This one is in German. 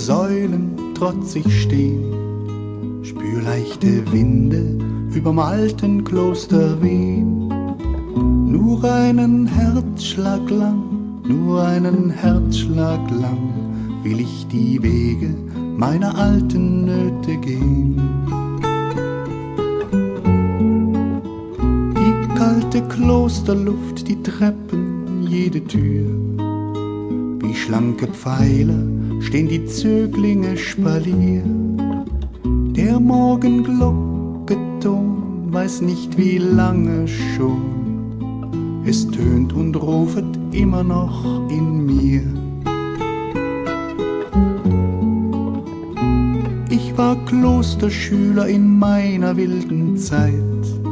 Säulen trotzig stehn, spür leichte Winde überm alten Kloster wehn. Nur einen Herzschlag lang, nur einen Herzschlag lang will ich die Wege meiner alten Nöte gehen. Die kalte Klosterluft, die Treppen, jede Tür, wie schlanke Pfeiler stehen die Zöglinge Spalier. Der Morgenglockenton weiß nicht wie lange schon, es tönt und rufet immer noch in mir. Ich war Klosterschüler in meiner wilden Zeit,